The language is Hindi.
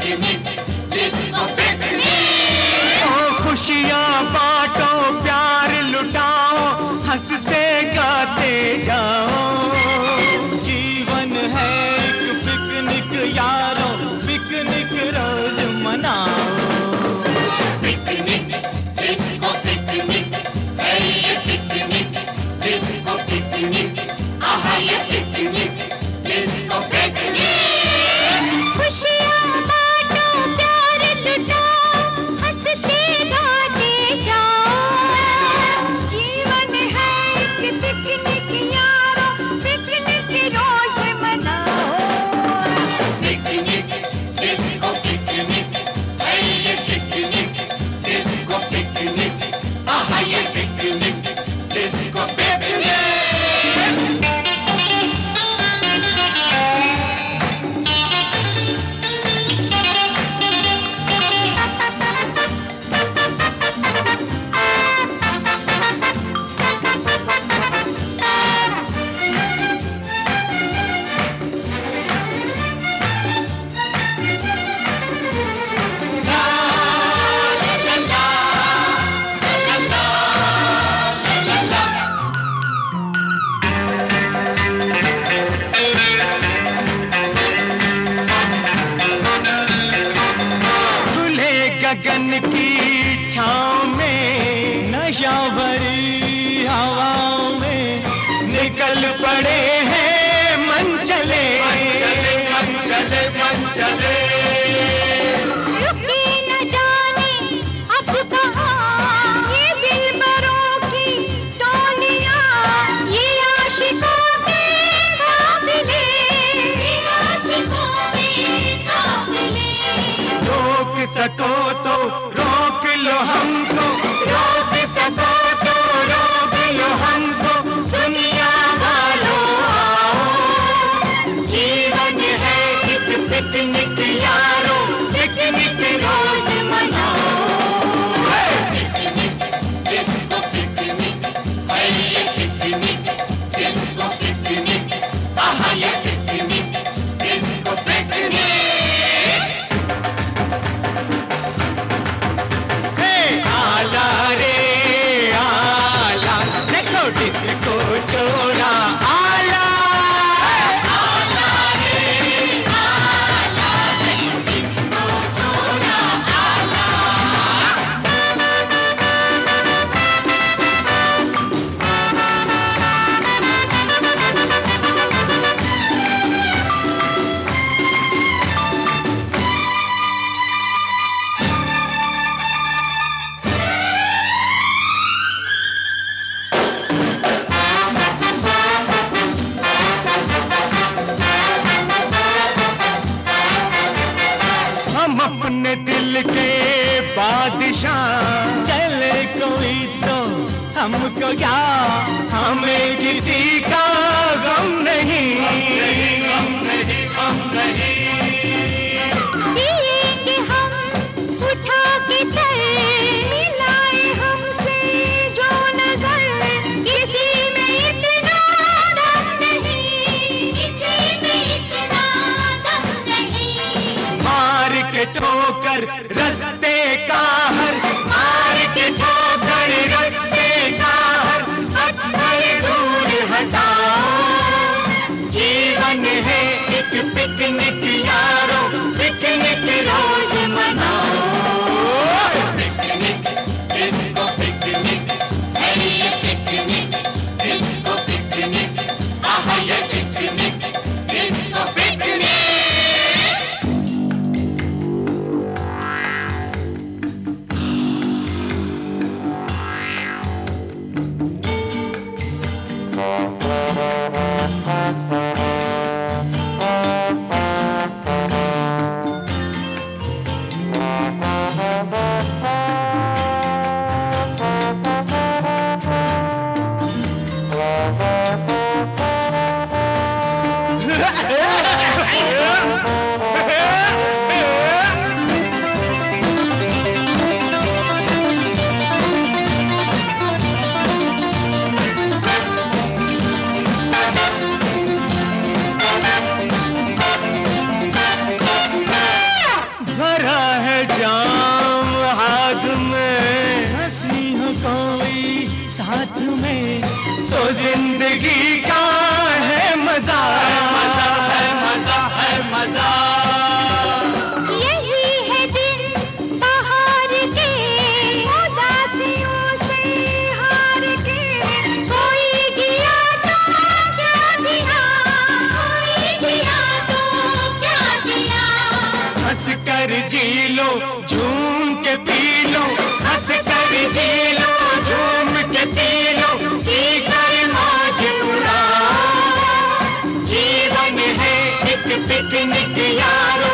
खुशियाँ बांटो, प्यार लुटाओ, हंसते गाते जाओ। जीवन है एक पिकनिक यारो, पिकनिक रोज मनाओ। पिकनिक, डिस्को पिकनिक, है ये पिकनिक, डिस्को पिकनिक, आहा ये पिकनिक, डिस्को पिकनिक। खुशियाँ बांटो, प्यार लुटाओ, हंसते गाते जाओ। जीवन है एक पिकनिक यारो, पिकनिक रोज मनाओ। पिकनिक, डिस्को पिकनिक, है ये पिकनिक, डिस्को पिकनिक, आहा ये पिकनिक, डिस्को पिकनिक। गगन की छाँव में, नशा भरी हवाओं में, निकल पड़े हैं मन चले, मन चले, मन चले, मन चले। रुके न जाने अब कहाँ ये दिलबरों की टोलियाँ, ये आशिकों के काफिले, ये आशिकों के काफिले। रोक सको तो रोक लो हमको, रोक सको तो रोक लो हमको, दुनिया वालों आओ। जीवन है एक पिकनिक यारो, पिकनिक रोज मनाओ। पिकनिक, डिस्को पिकनिक, है ये पिकनिक, डिस्को पिकनिक, आहा ये पिकनिक, डिस्को पिकनिक। आला रे आला, देखो डिस्को छोरा आला। आला रे आला, देखो डिस्को छोरा आला। हम अपने दिल के बादशाह, चले कोई तो हमको क्या, हमें किसी का गम नहीं, गम नहीं, गम नहीं। जिएंगे हम उठा के सर, मिलाए हमसे जो नजर, किसी में इतना दम नहीं, किसी में इतना दम नहीं। मार के ठोकर रस्ते का हर, मार के ठोकर रस्ते का हर, पत्थर दूर हटाओ। जीवन है एक पिकनिक यारो, पिकनिक रोज मनाओ। पिकनिक, डिस्को पिकनिक, है ये पिकनिक, डिस्को पिकनिक, आहा ये पिकनिक, डिस्को पिकनिक। जाम हाथ में, हंसी हो कोई साथ में, तो जिंदगी का है मजा, मजा है, मजा है, मजा। यही है दिन बाहर के, उदासियों से हार के, कोई जिया तो क्या जिया, कोई जिया तो क्या जिया। हंस कर जी लो, झूम के पी लो, हंस कर जी लो, झूम के पी लो, जी कर मौज उड़ाओ। जीवन है एक पिकनिक यारो,